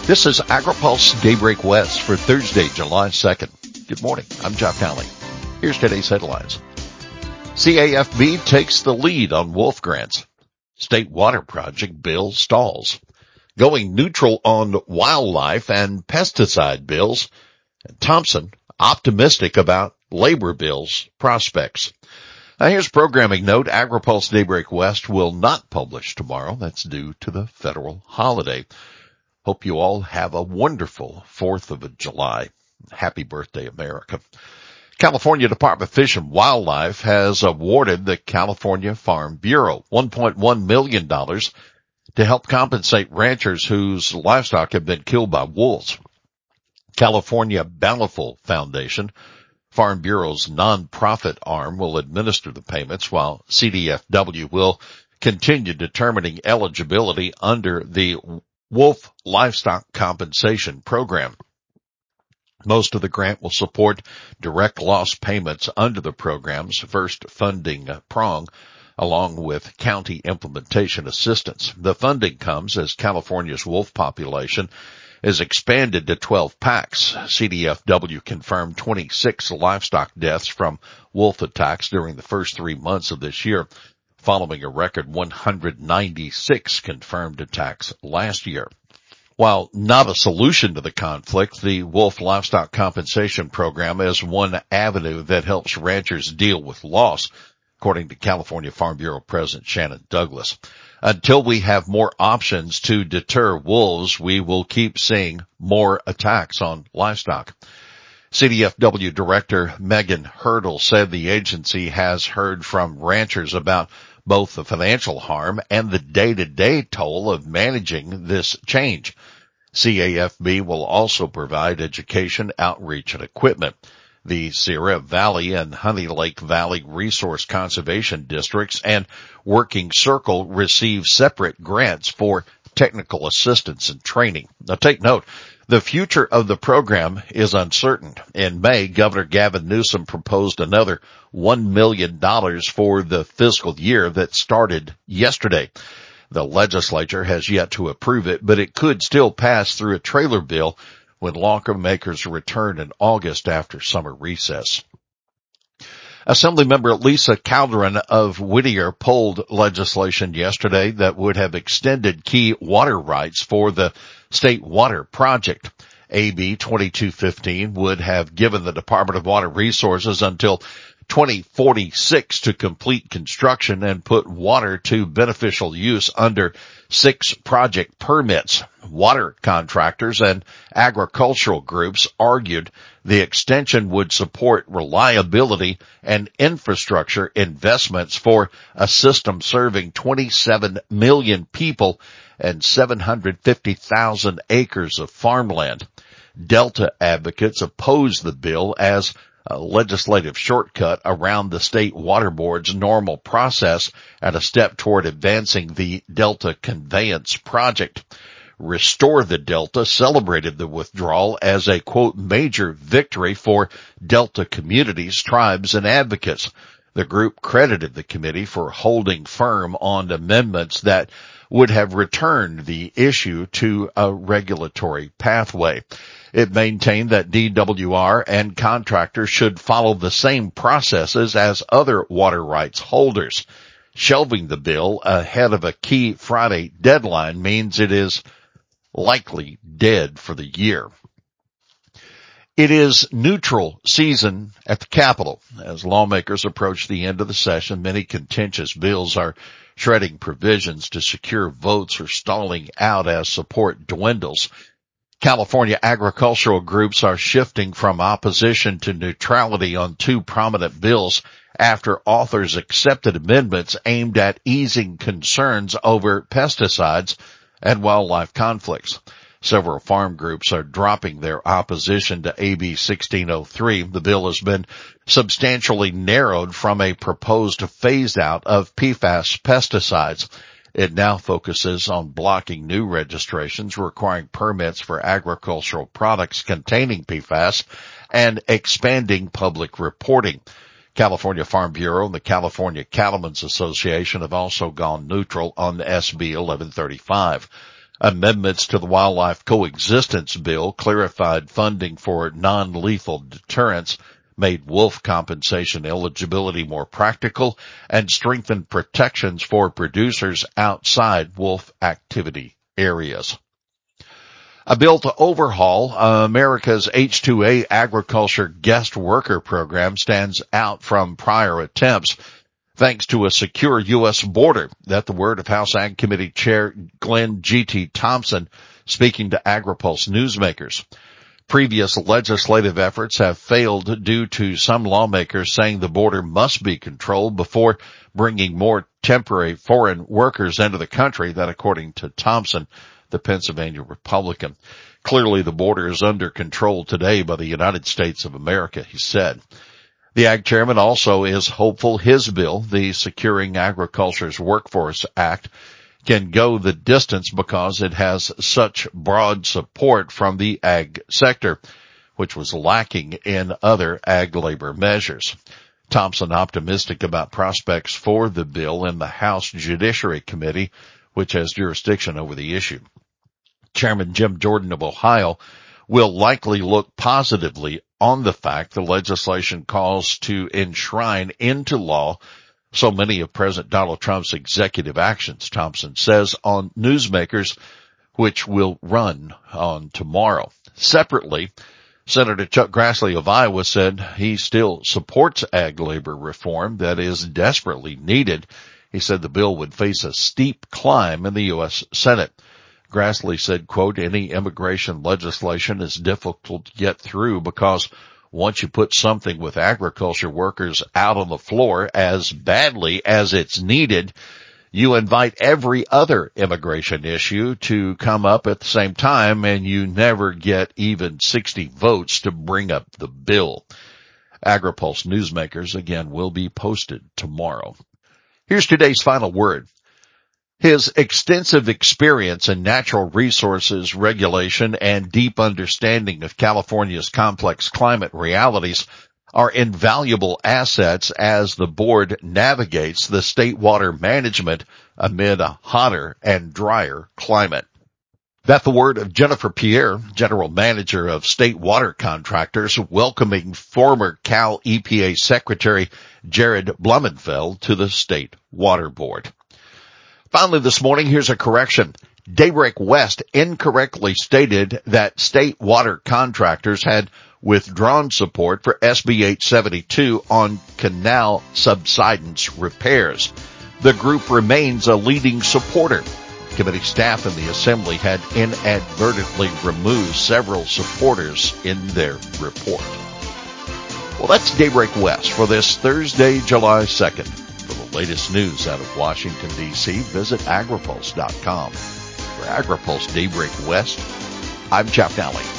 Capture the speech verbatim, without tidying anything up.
This is AgriPulse Daybreak West for Thursday, July second. Good morning. I'm Jeff Nally. Here's today's headlines. C A F B takes the lead on wolf grants. State water project bill stalls. Going neutral on wildlife and pesticide bills. And Thompson optimistic about labor bills prospects. Now here's programming note. AgriPulse Daybreak West will not publish tomorrow. That's due to the federal holiday. Hope you all have a wonderful fourth of July. Happy birthday, America. California Department of Fish and Wildlife has awarded the California Farm Bureau one point one million dollars to help compensate ranchers whose livestock have been killed by wolves. California Bountiful Foundation, Farm Bureau's nonprofit arm, will administer the payments, while C D F W will continue determining eligibility under the Wolf Livestock Compensation Program. Most of the grant will support direct loss payments under the program's first funding prong, along with county implementation assistance. The funding comes as California's wolf population is expanded to twelve packs. C D F W confirmed twenty-six livestock deaths from wolf attacks during the first three months of this year, following a record one hundred ninety-six confirmed attacks last year. While not a solution to the conflict, the Wolf Livestock Compensation Program is one avenue that helps ranchers deal with loss, according to California Farm Bureau President Shannon Douglas. Until we have more options to deter wolves, we will keep seeing more attacks on livestock. C D F W Director Megan Hurdle said the agency has heard from ranchers about both the financial harm and the day-to-day toll of managing this change. C A F B will also provide education, outreach, and equipment. The Sierra Valley and Honey Lake Valley Resource Conservation Districts and Working Circle receive separate grants for technical assistance and training. Now take note, the future of the program is uncertain. In May, Governor Gavin Newsom proposed another one million dollars for the fiscal year that started yesterday. The legislature has yet to approve it, but it could still pass through a trailer bill when lawmakers return in August after summer recess. Assemblymember Lisa Calderon of Whittier pulled legislation yesterday that would have extended key water rights for the state water project. A B twenty-two fifteen would have given the Department of Water Resources until twenty forty-six to complete construction and put water to beneficial use under six project permits. Water contractors and agricultural groups argued the extension would support reliability and infrastructure investments for a system serving twenty-seven million people and seven hundred fifty thousand acres of farmland. Delta advocates opposed the bill as a legislative shortcut around the state water board's normal process and a step toward advancing the Delta conveyance project. Restore the Delta celebrated the withdrawal as a, quote, major victory for Delta communities, tribes, and advocates. The group credited the committee for holding firm on amendments that would have returned the issue to a regulatory pathway. It maintained that D W R and contractors should follow the same processes as other water rights holders. Shelving the bill ahead of a key Friday deadline means it is likely dead for the year. It is neutral season at the Capitol. As lawmakers approach the end of the session, many contentious bills are shredding provisions to secure votes or stalling out as support dwindles. California agricultural groups are shifting from opposition to neutrality on two prominent bills after authors accepted amendments aimed at easing concerns over pesticides and wildlife conflicts. Several farm groups are dropping their opposition to A B sixteen oh three. The bill has been substantially narrowed from a proposed phase-out of P FAS pesticides. It now focuses on blocking new registrations, requiring permits for agricultural products containing P FAS, and expanding public reporting. California Farm Bureau and the California Cattlemen's Association have also gone neutral on S B eleven thirty-five. Amendments to the Wildlife Coexistence Bill clarified funding for non-lethal deterrence, made wolf compensation eligibility more practical, and strengthened protections for producers outside wolf activity areas. A bill to overhaul uh, America's H two A agriculture guest worker program stands out from prior attempts, thanks to a secure U S border. That the word of House Ag Committee Chair Glenn G T Thompson speaking to AgriPulse newsmakers. Previous legislative efforts have failed due to some lawmakers saying the border must be controlled before bringing more temporary foreign workers into the country. That according to Thompson, the Pennsylvania Republican. Clearly the border is under control today by the United States of America, he said. The Ag Chairman also is hopeful his bill, the Securing Agriculture's Workforce Act, can go the distance because it has such broad support from the ag sector, which was lacking in other ag labor measures. Thompson optimistic about prospects for the bill in the House Judiciary Committee, which has jurisdiction over the issue. Chairman Jim Jordan of Ohio will likely look positively on the fact the legislation calls to enshrine into law so many of President Donald Trump's executive actions, Thompson says on Newsmakers, which will run on tomorrow. Separately, Senator Chuck Grassley of Iowa said he still supports ag labor reform that is desperately needed. He said the bill would face a steep climb in the U S Senate. Grassley said, quote, any immigration legislation is difficult to get through because once you put something with agriculture workers out on the floor as badly as it's needed, you invite every other immigration issue to come up at the same time, and you never get even sixty votes to bring up the bill. AgriPulse Newsmakers, again, will be posted tomorrow. Here's today's final word. His extensive experience in natural resources regulation and deep understanding of California's complex climate realities are invaluable assets as the board navigates the state water management amid a hotter and drier climate. That the word of Jennifer Pierre, General Manager of State Water Contractors, welcoming former Cal E P A Secretary Jared Blumenfeld to the State Water Board. Finally this morning, here's a correction. Daybreak West incorrectly stated that state water contractors had withdrawn support for S B eight seventy-two on canal subsidence repairs. The group remains a leading supporter. Committee staff in the Assembly had inadvertently removed several supporters in their report. Well, that's Daybreak West for this Thursday, July second. For the latest news out of Washington, D C, visit agripulse dot com. For AgriPulse Daybreak West, I'm Chap Nally.